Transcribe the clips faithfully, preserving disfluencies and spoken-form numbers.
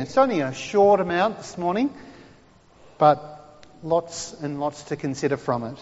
It's only a short amount this morning, but lots and lots to consider from it.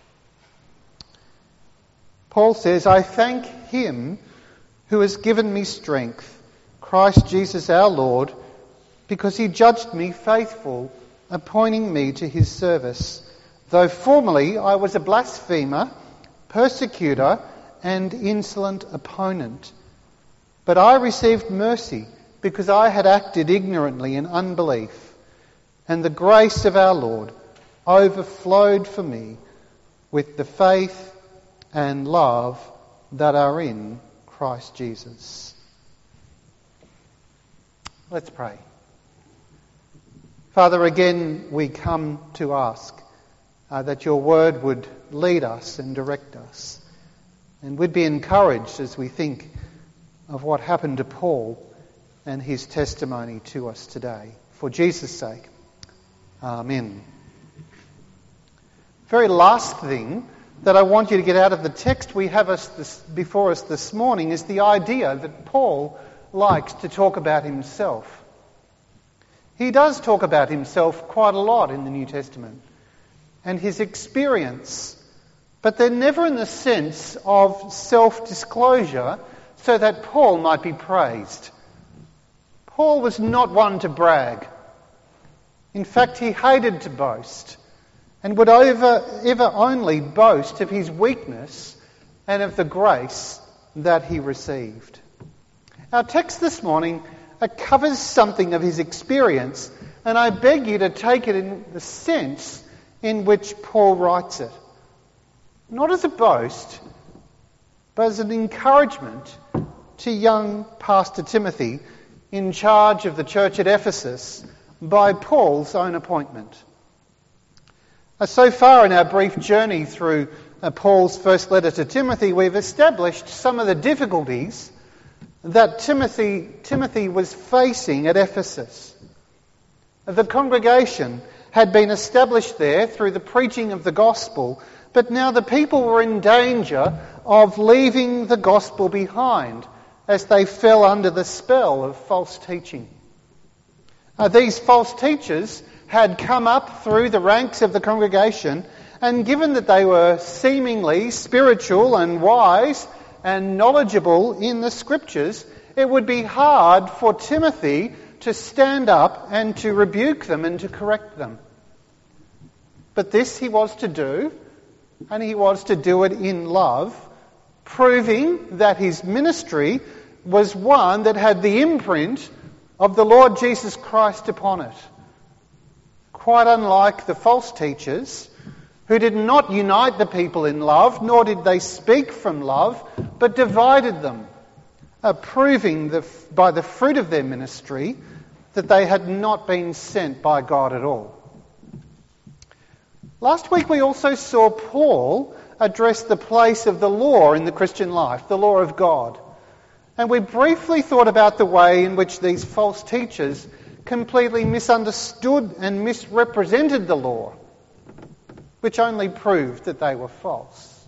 Paul says, I thank him who has given me strength, Christ Jesus our Lord, because he judged me faithful, appointing me to his service. Though formerly I was a blasphemer, persecutor, and insolent opponent. But I received mercy because I had acted ignorantly in unbelief, and the grace of our Lord overflowed for me with the faith and love that are in Christ Jesus. Let's pray. Father, again we come to ask uh, that your word would lead us and direct us, and we'd be encouraged as we think of what happened to Paul and his testimony to us today. For Jesus' sake, Amen. Very last thing that I want you to get out of the text we have us this, before us this morning is the idea that Paul likes to talk about himself. He does talk about himself quite a lot in the New Testament and his experience, but they're never in the sense of self-disclosure so that Paul might be praised. Paul was not one to brag. In fact, he hated to boast and would over, ever only boast of his weakness and of the grace that he received. Our text this morning uh, covers something of his experience, and I beg you to take it in the sense in which Paul writes it. Not as a boast, but as an encouragement to young Pastor Timothy in charge of the church at Ephesus by Paul's own appointment. Uh, so far in our brief journey through uh, Paul's first letter to Timothy, we've established some of the difficulties that Timothy, Timothy was facing at Ephesus. The congregation had been established there through the preaching of the gospel, but now the people were in danger of leaving the gospel behind as they fell under the spell of false teaching. Uh, these false teachers had come up through the ranks of the congregation, and given that they were seemingly spiritual and wise and knowledgeable in the scriptures, it would be hard for Timothy to stand up and to rebuke them and to correct them. But this he was to do, and he was to do it in love, proving that his ministry was one that had the imprint of the Lord Jesus Christ upon it. Quite unlike the false teachers, who did not unite the people in love, nor did they speak from love, but divided them, uh, proving the, by the fruit of their ministry that they had not been sent by God at all. Last week we also saw Paul address the place of the law in the Christian life, the law of God. And we briefly thought about the way in which these false teachers completely misunderstood and misrepresented the law, which only proved that they were false.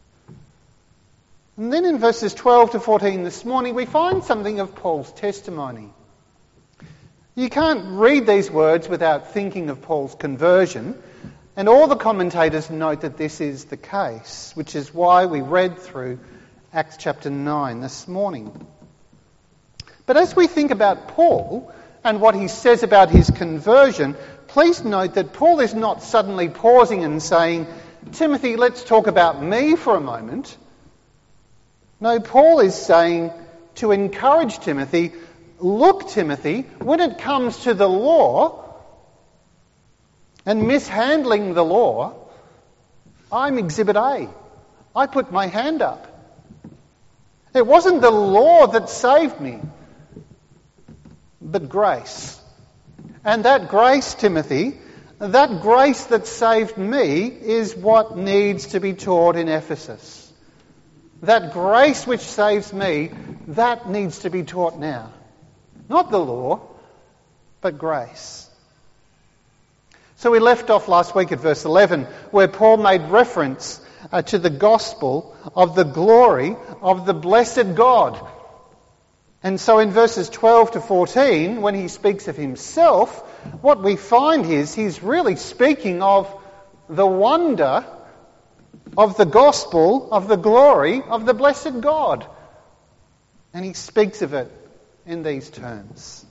And then in verses twelve to fourteen this morning, we find something of Paul's testimony. You can't read these words without thinking of Paul's conversion, and all the commentators note that this is the case, which is why we read through Acts chapter nine this morning. But as we think about Paul and what he says about his conversion, please note that Paul is not suddenly pausing and saying, Timothy, let's talk about me for a moment. No, Paul is saying to encourage Timothy, look, Timothy, when it comes to the law and mishandling the law, I'm Exhibit A. I put my hand up. It wasn't the law that saved me, but grace. And that grace, Timothy, that grace that saved me is what needs to be taught in Ephesus. That grace which saves me, that needs to be taught now. Not the law, but grace. So we left off last week at verse eleven, where Paul made reference uh, to the gospel of the glory of the blessed God. And so in verses twelve to fourteen, when he speaks of himself, what we find is he's really speaking of the wonder of the gospel, of the glory of the blessed God. And he speaks of it in these terms.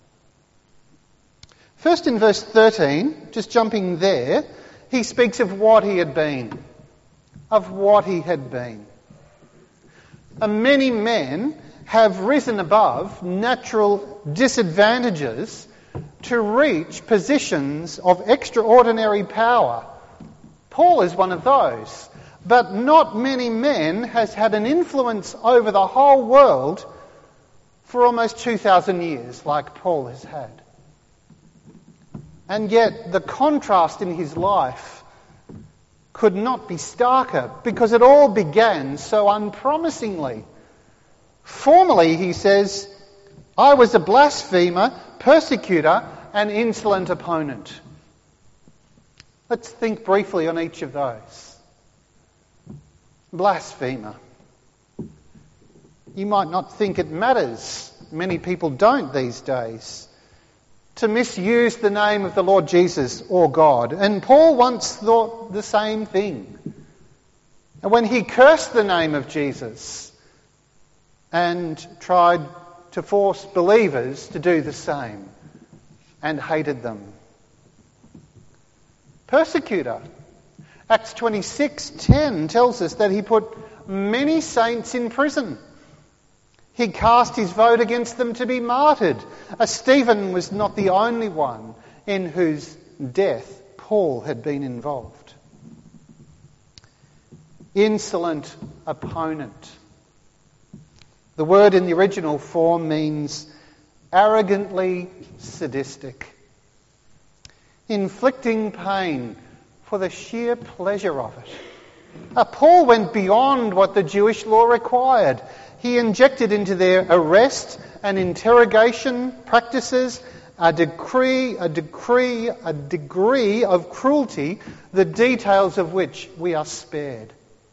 First in verse thirteen, just jumping there, he speaks of what he had been. Of what he had been. And many men have risen above natural disadvantages to reach positions of extraordinary power. Paul is one of those. But not many men has had an influence over the whole world for almost two thousand years like Paul has had. And yet the contrast in his life could not be starker because it all began so unpromisingly. Formerly, he says, I was a blasphemer, persecutor, and insolent opponent. Let's think briefly on each of those. Blasphemer. You might not think it matters. Many people don't these days. To misuse the name of the Lord Jesus or God. And Paul once thought the same thing. And when he cursed the name of Jesus and tried to force believers to do the same and hated them. Persecutor. Acts twenty-six ten tells us that he put many saints in prison. He cast his vote against them to be martyred. Uh, Stephen was not the only one in whose death Paul had been involved. Insolent opponent. The word in the original form means arrogantly sadistic. Inflicting pain for the sheer pleasure of it. Uh, Paul went beyond what the Jewish law required. He injected into their arrest and interrogation practices a decree, a decree, a degree of cruelty, the details of which we are spared.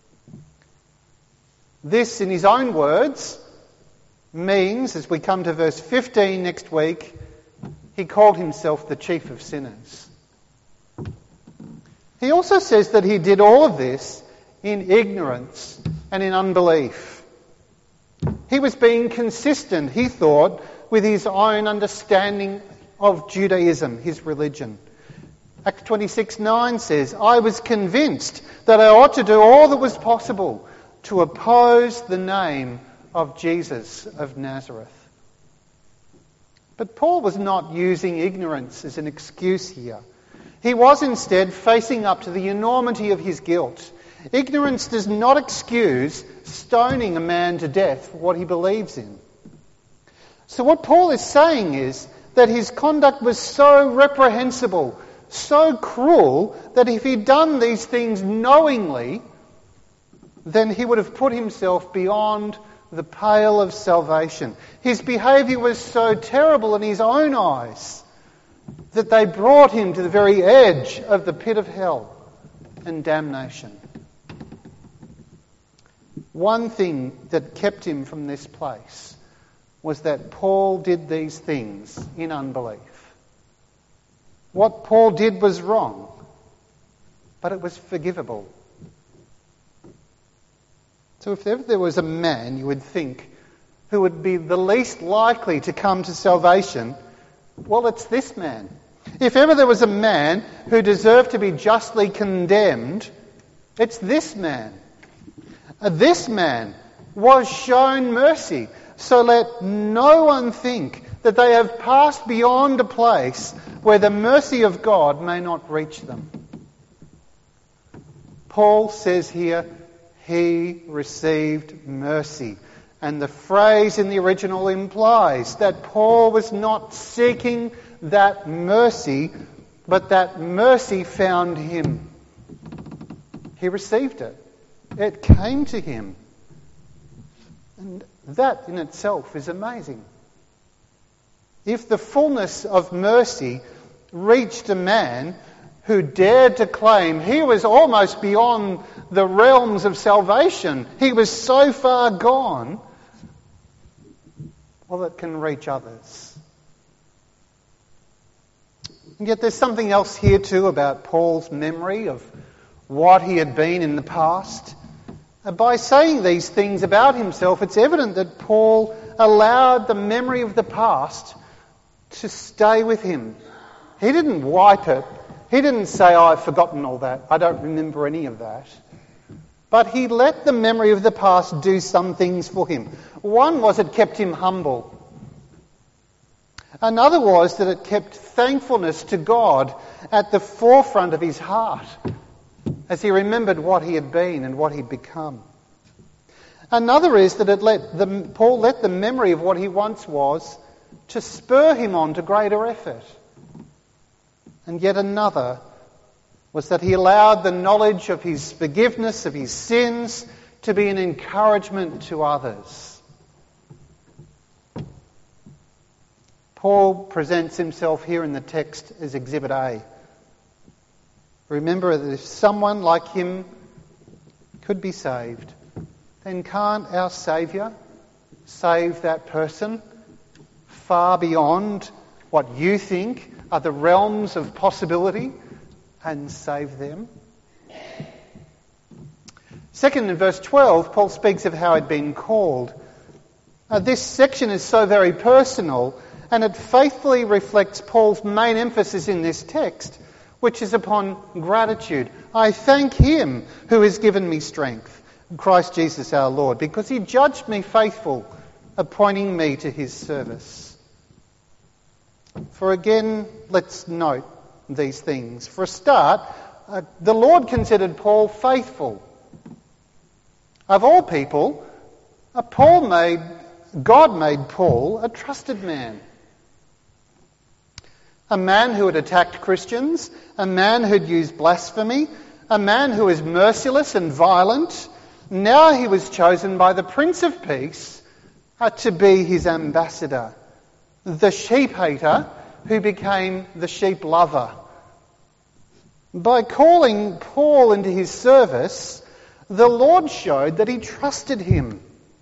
This, in his own words, means, as we come to verse fifteen next week, he called himself the chief of sinners. He also says that he did all of this in ignorance and in unbelief. He was being consistent, he thought, with his own understanding of Judaism, his religion. Acts twenty-six nine says, I was convinced that I ought to do all that was possible to oppose the name of Jesus of Nazareth. But Paul was not using ignorance as an excuse here. He was instead facing up to the enormity of his guilt. Ignorance does not excuse stoning a man to death for what he believes in. So what Paul is saying is that his conduct was so reprehensible, so cruel, that if he'd done these things knowingly, then he would have put himself beyond the pale of salvation. His behaviour was so terrible in his own eyes that they brought him to the very edge of the pit of hell and damnation. One thing that kept him from this place was that Paul did these things in unbelief. What Paul did was wrong, but it was forgivable. So if ever there was a man, you would think, who would be the least likely to come to salvation, well, it's this man. If ever there was a man who deserved to be justly condemned, it's this man. This man was shown mercy. So let no one think that they have passed beyond a place where the mercy of God may not reach them. Paul says here, he received mercy. And the phrase in the original implies that Paul was not seeking that mercy, but that mercy found him. He received it. It came to him. And that in itself is amazing. If the fullness of mercy reached a man who dared to claim he was almost beyond the realms of salvation, he was so far gone, or that can reach others. And yet there's something else here too about Paul's memory of what he had been in the past. By saying these things about himself, it's evident that Paul allowed the memory of the past to stay with him. He didn't wipe it. He didn't say, oh, I've forgotten all that. I don't remember any of that. But he let the memory of the past do some things for him. One was it kept him humble. Another was that it kept thankfulness to God at the forefront of his heart as he remembered what he had been and what he'd become. Another is that it let the, Paul let the memory of what he once was to spur him on to greater effort. And yet another was that he allowed the knowledge of his forgiveness of his sins to be an encouragement to others. Paul presents himself here in the text as Exhibit A. Remember that if someone like him could be saved, then can't our Saviour save that person far beyond what you think are the realms of possibility and save them? Second, in verse twelve, Paul speaks of how he'd been called. Now, this section is so very personal, and it faithfully reflects Paul's main emphasis in this text, which is upon gratitude. I thank him who has given me strength, Christ Jesus our Lord, because he judged me faithful, appointing me to his service. For again, let's note these things. For a start, uh, the Lord considered Paul faithful. Of all people, uh, Paul made, God made Paul a trusted man. A man who had attacked Christians, a man who'd used blasphemy, a man who was merciless and violent. Now he was chosen by the Prince of Peace uh, to be his ambassador, the sheep-hater who became the sheep-lover. By calling Paul into his service, the Lord showed that he trusted him.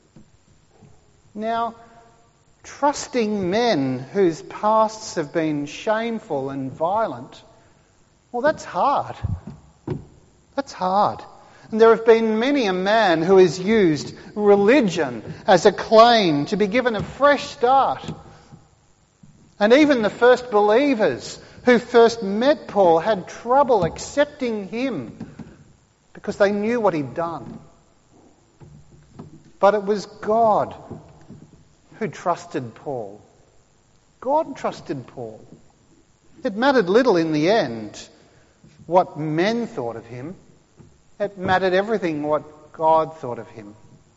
Now, trusting men whose pasts have been shameful and violent, well, that's hard. That's hard. And there have been many a man who has used religion as a claim to be given a fresh start. And even the first believers who first met Paul had trouble accepting him because they knew what he'd done. But it was God who trusted Paul. God trusted Paul. It mattered little in the end what men thought of him. It mattered everything what God thought of him.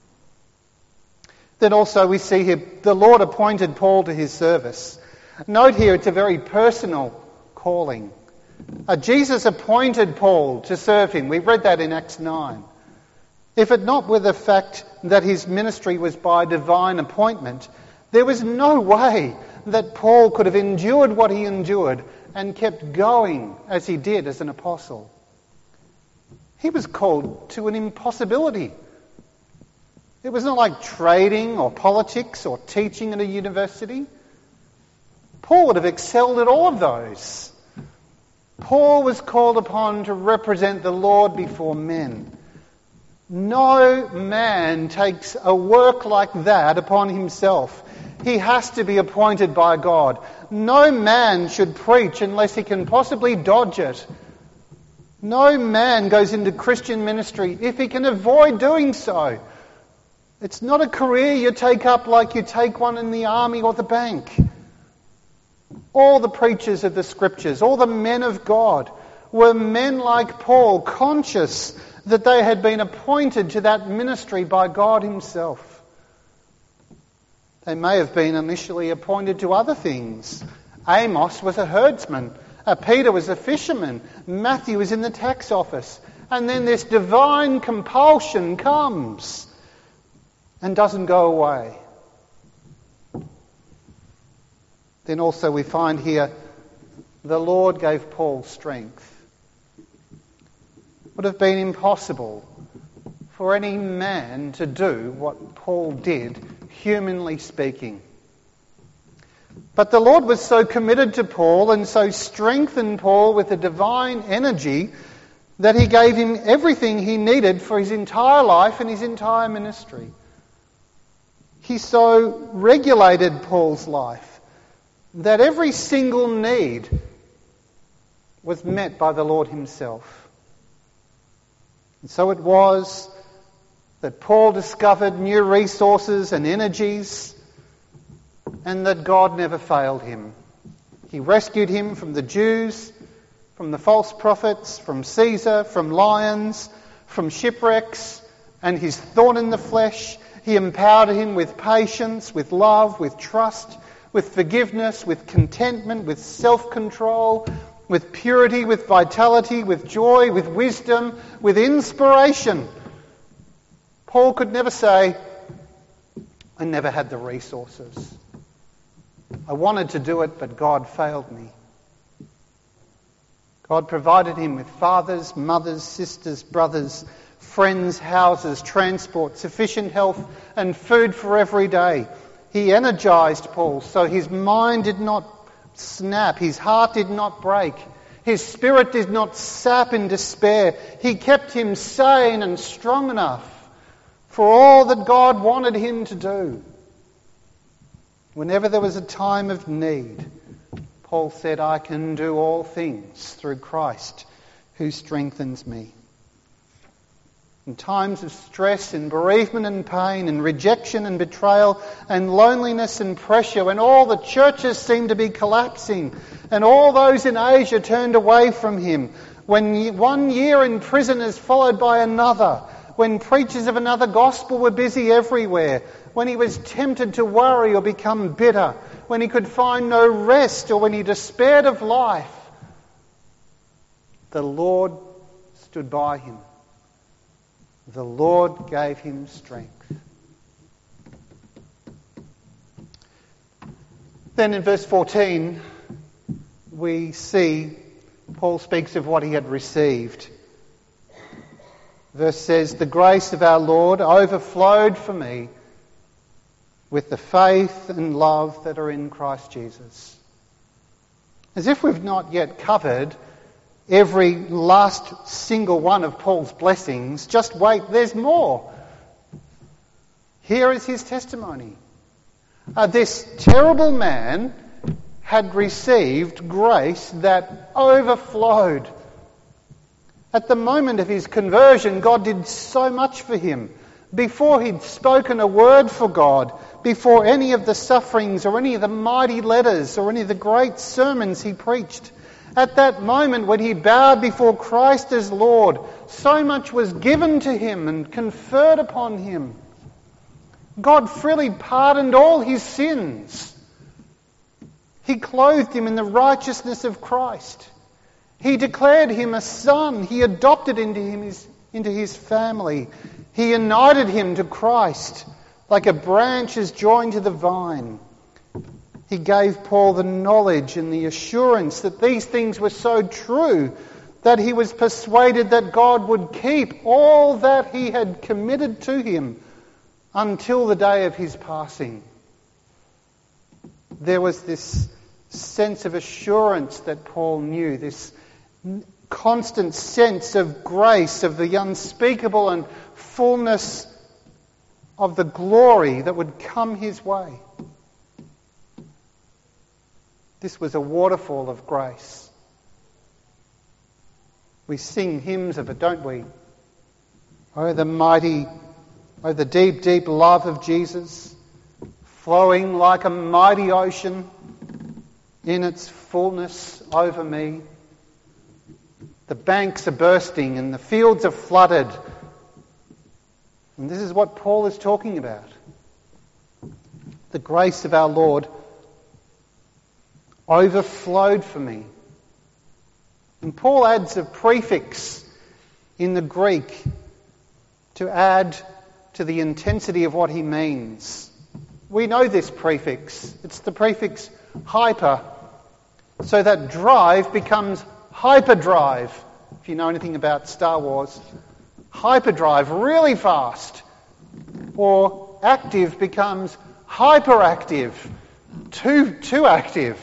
Then also we see here the Lord appointed Paul to his service. Note here it's a very personal calling. Uh, Jesus appointed Paul to serve him. We read that in Acts nine. If it not were the fact that his ministry was by divine appointment, there was no way that Paul could have endured what he endured and kept going as he did as an apostle. He was called to an impossibility. It was not like trading or politics or teaching at a university. Paul would have excelled at all of those. Paul was called upon to represent the Lord before men. No man takes a work like that upon himself. He has to be appointed by God. No man should preach unless he can possibly dodge it. No man goes into Christian ministry if he can avoid doing so. It's not a career you take up like you take one in the army or the bank. All the preachers of the Scriptures, all the men of God, were men like Paul, conscious that they had been appointed to that ministry by God himself. They may have been initially appointed to other things. Amos was a herdsman. Uh, Peter was a fisherman. Matthew was in the tax office. And then this divine compulsion comes and doesn't go away. Then also we find here the Lord gave Paul strength. It would have been impossible for any man to do what Paul did, humanly speaking. But the Lord was so committed to Paul and so strengthened Paul with a divine energy that he gave him everything he needed for his entire life and his entire ministry. He so regulated Paul's life that every single need was met by the Lord himself. And so it was that Paul discovered new resources and energies, and that God never failed him. He rescued him from the Jews, from the false prophets, from Caesar, from lions, from shipwrecks, and his thorn in the flesh. He empowered him with patience, with love, with trust, with forgiveness, with contentment, with self-control, with purity, with vitality, with joy, with wisdom, with inspiration. Paul could never say, I never had the resources. I wanted to do it, but God failed me. God provided him with fathers, mothers, sisters, brothers, friends, houses, transport, sufficient health and food for every day. He energized Paul so his mind did not snap, his heart did not break, his spirit did not sap in despair. He kept him sane and strong enough for all that God wanted him to do. Whenever there was a time of need, Paul said, I can do all things through Christ who strengthens me. In times of stress and bereavement and pain and rejection and betrayal and loneliness and pressure, when all the churches seemed to be collapsing and all those in Asia turned away from him, when one year in prison is followed by another, when preachers of another gospel were busy everywhere, when he was tempted to worry or become bitter, when he could find no rest or when he despaired of life, the Lord stood by him. The Lord gave him strength. Then in verse fourteen, we see Paul speaks of what he had received. Verse says, the grace of our Lord overflowed for me with the faith and love that are in Christ Jesus. As if we've not yet covered every last single one of Paul's blessings, just wait, there's more. Here is his testimony. Uh, this terrible man had received grace that overflowed. At the moment of his conversion, God did so much for him. Before he'd spoken a word for God, before any of the sufferings or any of the mighty letters or any of the great sermons he preached, at that moment when he bowed before Christ as Lord, so much was given to him and conferred upon him. God freely pardoned all his sins. He clothed him in the righteousness of Christ. He declared him a son. He adopted into him his, into his family. He united him to Christ like a branch is joined to the vine. He gave Paul the knowledge and the assurance that these things were so true that he was persuaded that God would keep all that he had committed to him until the day of his passing. There was this sense of assurance that Paul knew, this constant sense of grace, of the unspeakable and fullness of the glory that would come his way. This was a waterfall of grace. We sing hymns of it, don't we? Oh, the mighty, oh, the deep, deep love of Jesus, flowing like a mighty ocean in its fullness over me. The banks are bursting and the fields are flooded. And this is what Paul is talking about. The grace of our Lord overflowed for me. And Paul adds a prefix in the Greek to add to the intensity of what he means. We know this prefix. It's the prefix hyper. So that drive becomes hyperdrive. If you know anything about Star Wars, hyperdrive, really fast. Or active becomes hyperactive. too, too active.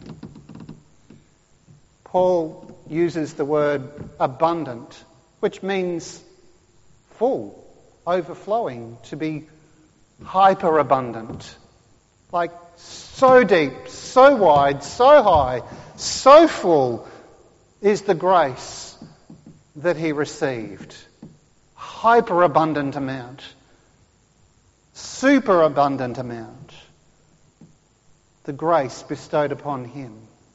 Paul uses the word abundant, which means full, overflowing, to be hyperabundant. Like so deep, so wide, so high, so full is the grace that he received. Hyperabundant amount. Superabundant amount. The grace bestowed upon him.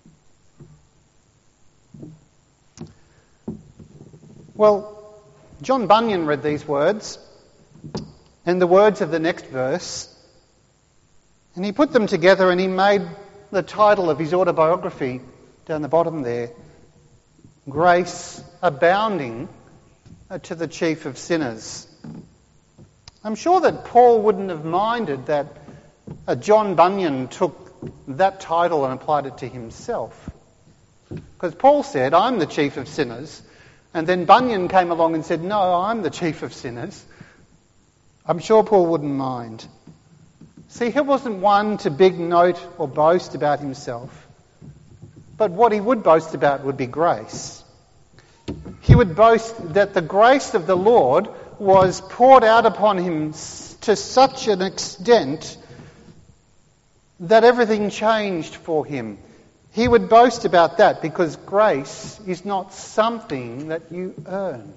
Well, John Bunyan read these words and the words of the next verse, and he put them together and he made the title of his autobiography down the bottom there, Grace Abounding to the Chief of Sinners. I'm sure that Paul wouldn't have minded that uh, John Bunyan took that title and applied it to himself. Because Paul said, I'm the chief of sinners. And then Bunyan came along and said, no, I'm the chief of sinners. I'm sure Paul wouldn't mind. See, he wasn't one to big note or boast about himself. But what he would boast about would be grace. He would boast that the grace of the Lord was poured out upon him to such an extent that everything changed for him. He would boast about that because grace is not something that you earn.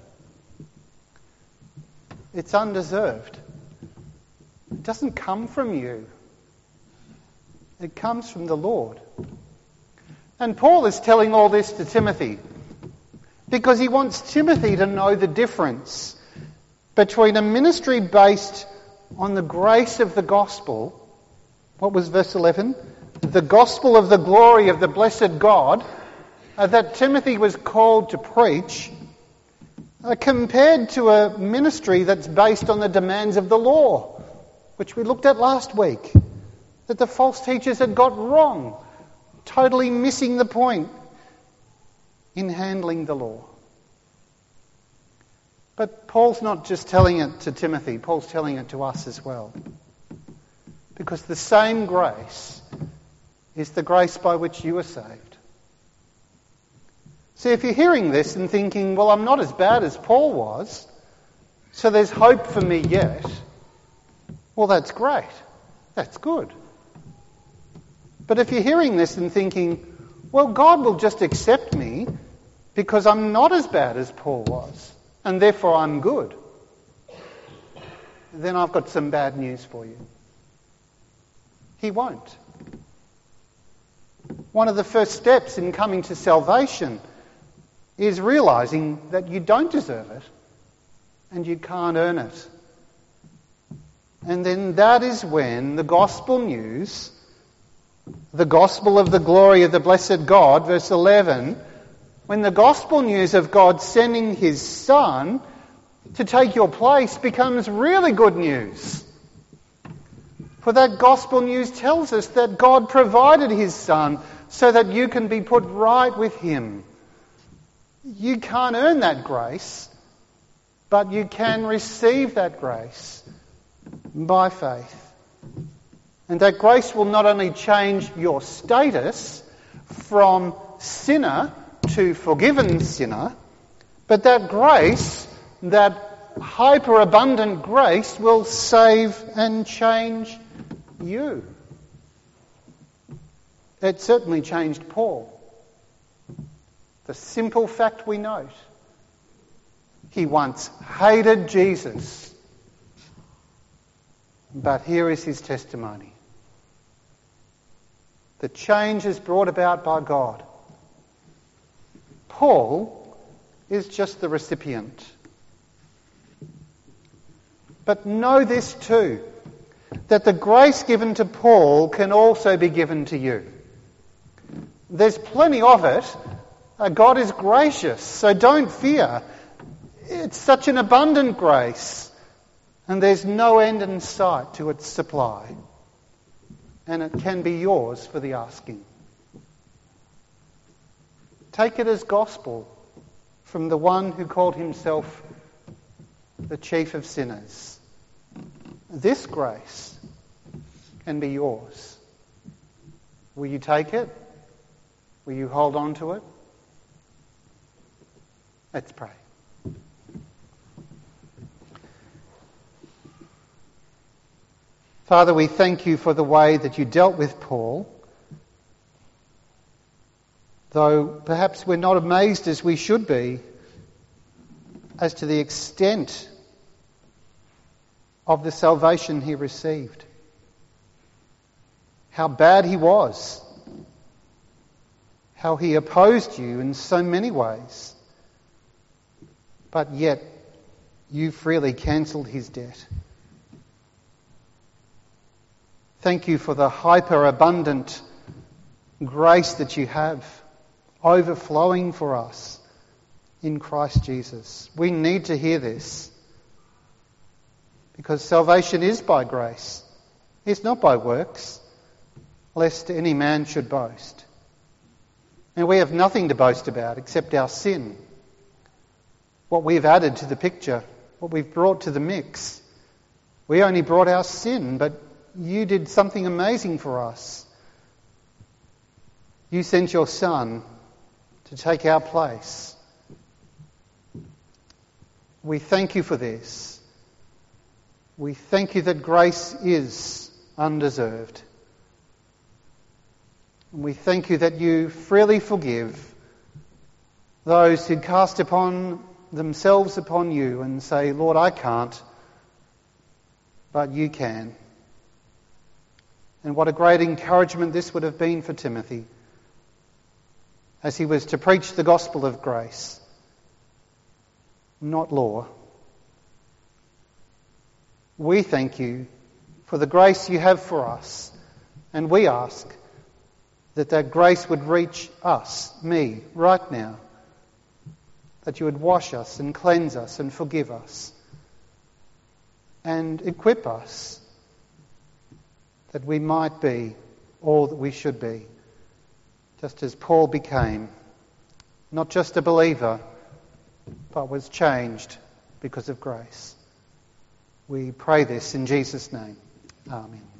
It's undeserved. It doesn't come from you. It comes from the Lord. And Paul is telling all this to Timothy because he wants Timothy to know the difference between a ministry based on the grace of the gospel. What was verse eleven? The gospel of the glory of the blessed God uh, that Timothy was called to preach, uh, compared to a ministry that's based on the demands of the law, which we looked at last week, that the false teachers had got wrong, totally missing the point in handling the law. But Paul's not just telling it to Timothy, Paul's telling it to us as well. Because the same grace is the grace by which you are saved. See, if you're hearing this and thinking, well, I'm not as bad as Paul was, so there's hope for me yet, well, that's great. That's good. But if you're hearing this and thinking, well, God will just accept me because I'm not as bad as Paul was, and therefore I'm good, then I've got some bad news for you. He won't. One of the first steps in coming to salvation is realising that you don't deserve it and you can't earn it. And then that is when the gospel news, the gospel of the glory of the blessed God, verse eleven, when the gospel news of God sending his Son to take your place becomes really good news. For that gospel news tells us that God provided his Son so that you can be put right with him. You can't earn that grace, but you can receive that grace by faith. And that grace will not only change your status from sinner to forgiven sinner, but that grace, that hyperabundant grace, will save and change you. It certainly changed Paul. The simple fact we note, he once hated Jesus, but here is his testimony. The change is brought about by God. Paul is just the recipient. But know this too, that the grace given to Paul can also be given to you. There's plenty of it. Uh, God is gracious, so don't fear. It's such an abundant grace, and there's no end in sight to its supply. And it can be yours for the asking. Take it as gospel from the one who called himself the chief of sinners. This grace can be yours. Will you take it? Will you hold on to it? Let's pray. Father, we thank you for the way that you dealt with Paul, though perhaps we're not amazed as we should be as to the extent of the salvation he received. How bad he was. How he opposed you in so many ways. But yet, you freely cancelled his debt. Thank you for the hyper-abundant grace that you have overflowing for us in Christ Jesus. We need to hear this because salvation is by grace. It's not by works, lest any man should boast. And we have nothing to boast about except our sin. What we've added to the picture, what we've brought to the mix. We only brought our sin, but you did something amazing for us. You sent your Son to take our place. We thank you for this. We thank you that grace is undeserved. And we thank you that you freely forgive those who cast upon themselves upon you and say, Lord, I can't, but you can. And what a great encouragement this would have been for Timothy as he was to preach the gospel of grace, not law. We thank you for the grace you have for us, and we ask that that grace would reach us, me, right now, that you would wash us and cleanse us and forgive us and equip us that we might be all that we should be, just as Paul became, not just a believer, but was changed because of grace. We pray this in Jesus' name. Amen.